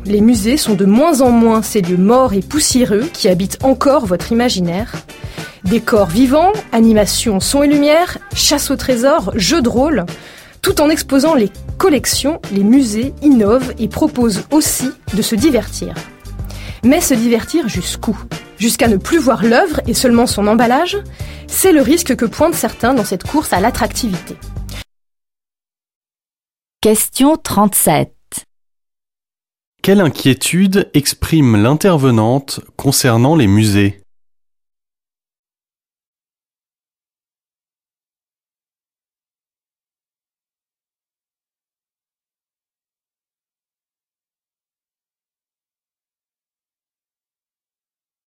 Les musées sont de moins en moins ces lieux morts et poussiéreux qui habitent encore votre imaginaire. Décors vivants, animations, son et lumière, chasse au trésor, jeux de rôle. Tout en exposant les collections, les musées innovent et proposent aussi de se divertir. Mais se divertir jusqu'où ? Jusqu'à ne plus voir l'œuvre et seulement son emballage ? C'est le risque que pointent certains dans cette course à l'attractivité. Question 37. Quelle inquiétude exprime l'intervenante concernant les musées ?